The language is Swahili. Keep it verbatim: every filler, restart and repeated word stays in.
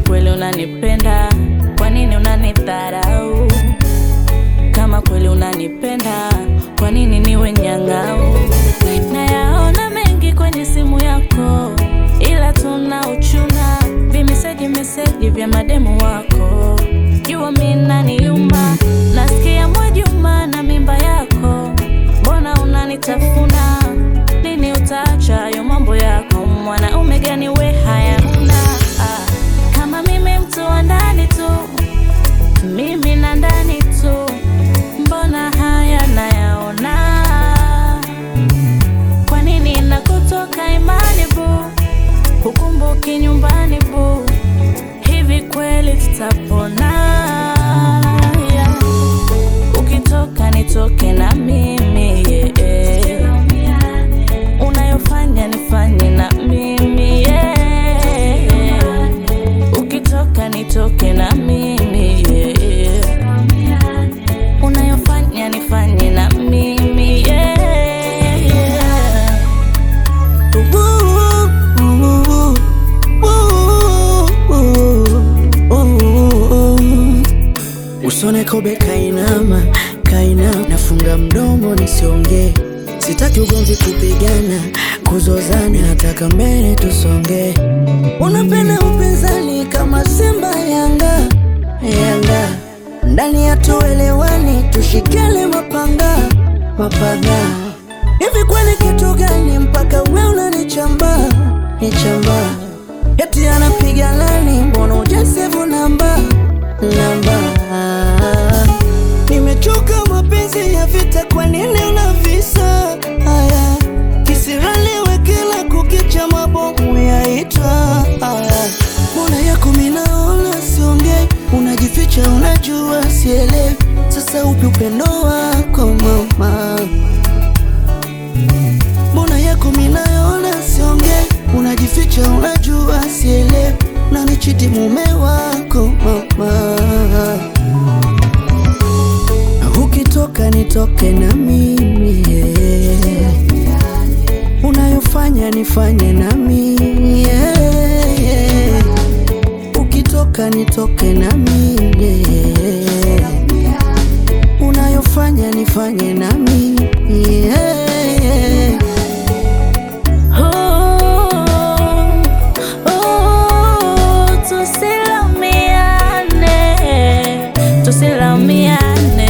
kweli unanipenda, kwa nini unanidharau? Kama kweli unanipenda, kwa nini niwe nyang'au? Nayaona mengi kwenye simu yako, ila tuna uchuna vimeseji meseji vya mademu wako. Jua mimi naniuma, nasikia Mwajuma na mimba yako. Mbona unanitafuna? Lini utaacha hayo mambo yako? Mwanaume gani we haya una? Ah, kama mimi mtu wa ndani tu, mimi na ndani tu, mbona haya nayaona? Kwa nini nakutoka imani bu, ukumbuki nyumbani bu? Hivi kweli tutapona? Yeah. Ukitoka nitoke na mimi, yeah. Unayofanya nifanye na mimi, yeah. Ukitoka nitoke na mimi, yeah. Unayofanya nifanye na mimi, yeah. Usone kobe kainama, kainama. Nafunga mdomo nisiongee, sitaki ugomvi, kupigana, kuzozana, nataka mbele tusonge. Unapenda upinzani kama Simba Yanga, Yanga. Ndani ya tuelewani, tushikele mapanga, mapanga. Hivi kwani kitu gani mpaka we unanichamba, nichamba? Eti anapiga lani, mbona hujasevu namba, namba? Nimechoka mapenzi ya vita, kwa nini unavisa haya? Kisiraliwe kila kukicha, mabomu yaitwa haya. Mbona yako minaona siongei, unajificha, unajua sielewi. Sasa upi upendo wako mama? Mbona yako minaona siongei, unajificha, unajua sielewi. Unanichiti mume wako mama. Ukitoka nitoke na mimi, yeah. Unayofanya nifanye na mimi, yeah. Ukitoka nitoke na mimi, yeah. Unayofanya nifanye na mimi, yeah. Tusilaumiane, tusilaumiane.